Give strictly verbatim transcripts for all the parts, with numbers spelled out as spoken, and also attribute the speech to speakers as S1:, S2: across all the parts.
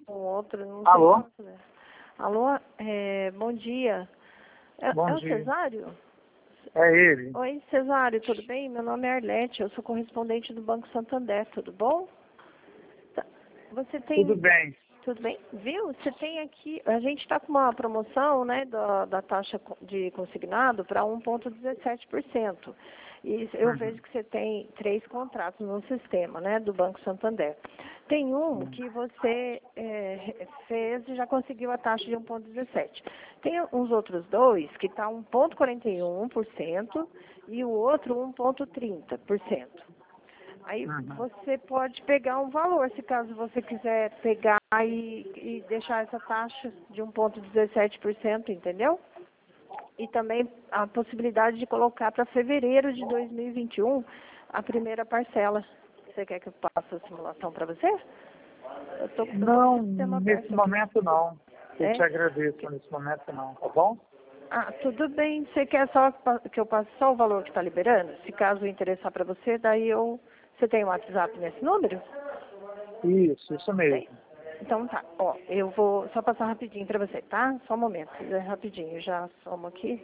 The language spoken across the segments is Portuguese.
S1: um outro, não
S2: Alô?
S1: sei como fazer. Alô, é, bom dia. É,
S2: Bom
S1: é o
S2: dia.
S1: Cesário?
S2: É ele.
S1: Oi, Cesário, tudo bem? Meu nome é Arlete, eu sou correspondente do Banco Santander, tudo bom? Tá. Você tem...
S2: Tudo bem.
S1: Tudo bem? Viu? Você tem aqui... A gente está com uma promoção, né, da, da taxa de consignado para um vírgula dezessete por cento. E eu
S2: Uhum.
S1: vejo que você tem três contratos no sistema, né, do Banco Santander. Tem um que você é, fez e já conseguiu a taxa de um vírgula dezessete. Tem uns outros dois que está um vírgula quarenta e um por cento e o outro um vírgula trinta por cento. Aí
S2: Uhum.
S1: você pode pegar um valor, se caso você quiser pegar e, e deixar essa taxa de um vírgula dezessete por cento, entendeu? E também a possibilidade de colocar para fevereiro de dois mil e vinte e um a primeira parcela. Você quer que eu passe a simulação para você? Eu tô, eu tô com
S2: Não,
S1: o sistema
S2: nesse
S1: aberto aqui.
S2: momento não. Eu te
S1: É?
S2: agradeço, nesse momento não, tá bom?
S1: Ah, tudo bem. Você quer só que eu passe só o valor que está liberando? Se caso interessar para você, daí eu... Você tem um WhatsApp nesse número?
S2: Isso, isso
S1: Tem.
S2: mesmo.
S1: Então tá. Ó, eu vou só passar rapidinho para você, tá? Só um momento. É rapidinho. Já somo aqui.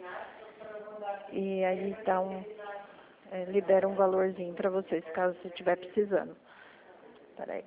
S1: E aí dá um... É, libera um valorzinho para vocês, caso você estiver precisando. Peraí.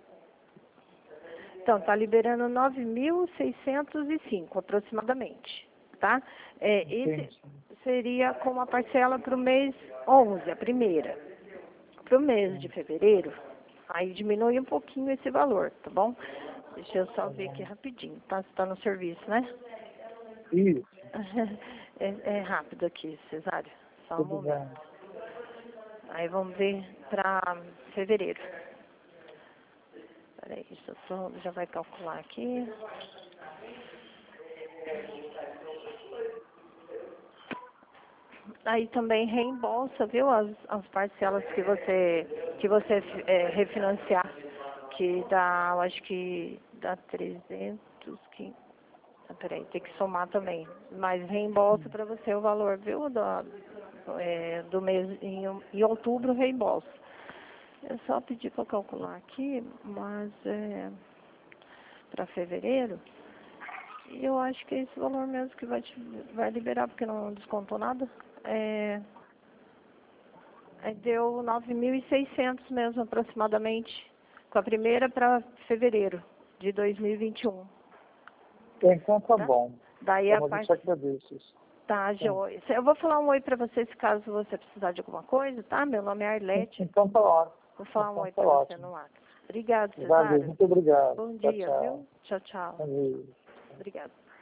S1: Então, tá liberando nove mil seiscentos e cinco aproximadamente, tá? É, esse
S2: Entendi.
S1: seria com a parcela para o mês onze, a primeira. Para o mês de fevereiro, aí diminui um pouquinho esse valor, tá bom? Deixa eu só ver aqui rapidinho, tá? Você tá no serviço, né?
S2: Isso,
S1: É, é rápido aqui, Cesário. Só um
S2: tudo
S1: momento.
S2: bem.
S1: Aí vamos ver para fevereiro. Peraí, deixa eu só, já vai calcular aqui. Aí também reembolsa, viu, as, as parcelas que você, que você é, refinanciar, que dá, eu acho que dá trezentos, que, ah, peraí, tem que somar também, mas reembolsa para você o valor, viu, do, é, do mês, em, em outubro reembolsa. É só pedir para calcular aqui, mas é, para fevereiro, e eu acho que é esse valor mesmo que vai, te, vai liberar, porque não descontou nada. É, é, deu nove mil e seiscentos mesmo, aproximadamente, com a primeira para fevereiro de dois mil e vinte e um.
S2: Então tá
S1: Tá?
S2: bom.
S1: Daí a
S2: Então a
S1: parte...
S2: gente agradece.
S1: Tá,
S2: Tá.
S1: joia. Eu vou falar um oi para você, se caso você precisar de alguma coisa, tá? Meu nome é Arlete.
S2: Então tá ótimo.
S1: Vou falar um
S2: Então
S1: oi
S2: tá
S1: para você
S2: ótimo.
S1: no WhatsApp. Obrigado,
S2: Valeu,
S1: Cesário.
S2: muito obrigado.
S1: Bom
S2: Tchau,
S1: dia,
S2: tchau.
S1: viu? Tchau, tchau.
S2: Valeu.
S1: Obrigada.